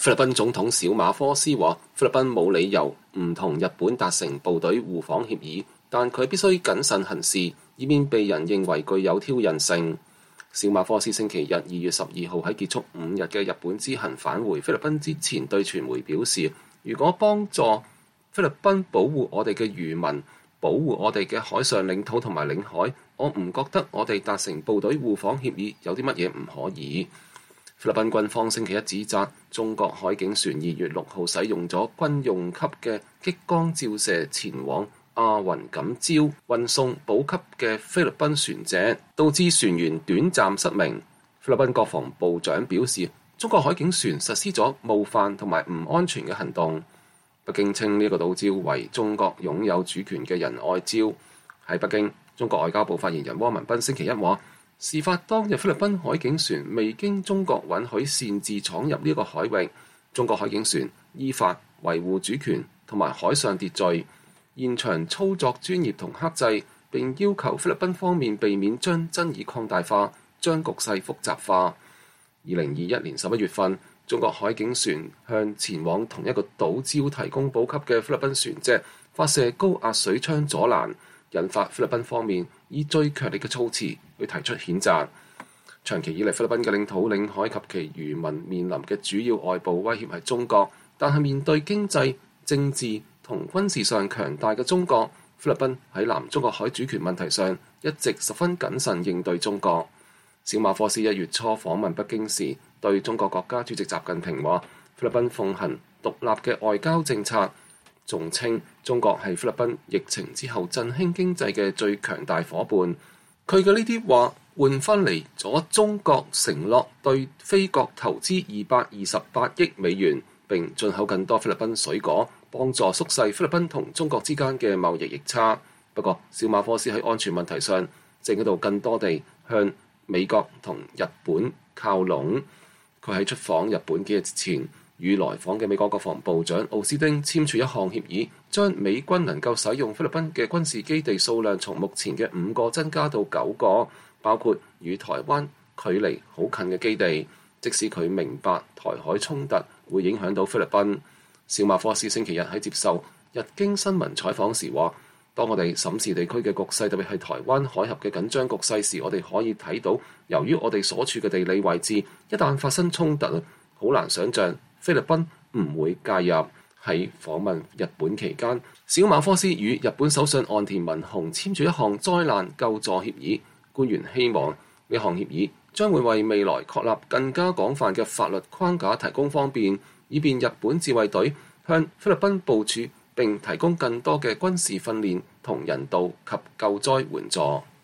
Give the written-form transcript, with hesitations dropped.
菲律賓總統小馬科斯話：菲律賓冇理由唔同日本達成部隊互訪協議，但佢必須謹慎行事，以免被人認為具有挑釁性。小馬科斯星期日2月12號喺結束5日嘅日本之行返回菲律賓之前，對傳媒表示：如果幫助菲律賓保護我哋嘅漁民，保護我哋嘅海上領土同埋領海，我唔覺得我哋達成部隊互訪協議有啲乜嘢唔可以。菲律賓軍方星期一指責中國海警船2月6號使用咗軍用級嘅激光照射前往阿雲錦礁運送補給嘅菲律賓船隻，導致船員短暫失明。菲律賓國防部長表示，中國海警船實施咗冒犯同埋唔安全嘅行動。北京稱呢個島礁為中國擁有主權嘅仁愛礁。喺北京，中國外交部發言人汪文斌星期一話，事發當日菲律賓海警船未經中國允許擅自闖入呢個海域，中國海警船依法維護主權同埋海上秩序，現場操作專業同克制，並要求菲律賓方面避免將爭議擴大化，將局勢複雜化。2021年11月份，中國海警船向前往同一個島礁提供補給嘅菲律賓船隻發射高壓水槍阻攔，引發菲律賓方面以最強烈嘅措辭去提出譴責。長期以嚟，菲律賓嘅領土、領海及其漁民面臨嘅主要外部威脅係中國，但係面對經濟、政治同軍事上強大嘅中國，菲律賓喺南中國海主權問題上一直十分謹慎應對中國。小馬科斯1月初訪問北京時，對中國國家主席習近平話：菲律賓奉行獨立嘅外交政策，仲稱中國係菲律賓疫情之後振興經濟嘅最強大夥伴。佢嘅呢啲話換翻嚟咗中國承諾對菲國投資228億美元，並進口更多菲律賓水果，幫助縮細菲律賓同中國之間嘅貿易逆差。不過，小馬科斯喺安全問題上正喺度更多地向美國同日本靠攏。佢喺出訪日本幾日前，與來訪嘅美國國防部長奧斯汀簽署一項協議，將美軍能夠使用菲律賓嘅軍事基地數量從目前嘅5個增加到9個，包括與台灣距離好近嘅基地。即使佢明白台海衝突會影響到菲律賓，小馬科斯星期日喺接受日經新聞採訪時話：當我哋審視地區嘅局勢，特別係台灣海峽嘅緊張局勢時，我哋可以睇到，由於我哋所處嘅地理位置，一旦發生衝突，好難想像菲律賓唔會介入。喺訪問日本期間，小馬科斯與日本首相岸田文雄簽署一項災難救助協議。官員希望呢項協議將會為未來確立更加廣泛嘅法律框架提供方便，以便日本自衛隊向菲律賓部署並提供更多嘅軍事訓練同人道及救災援助。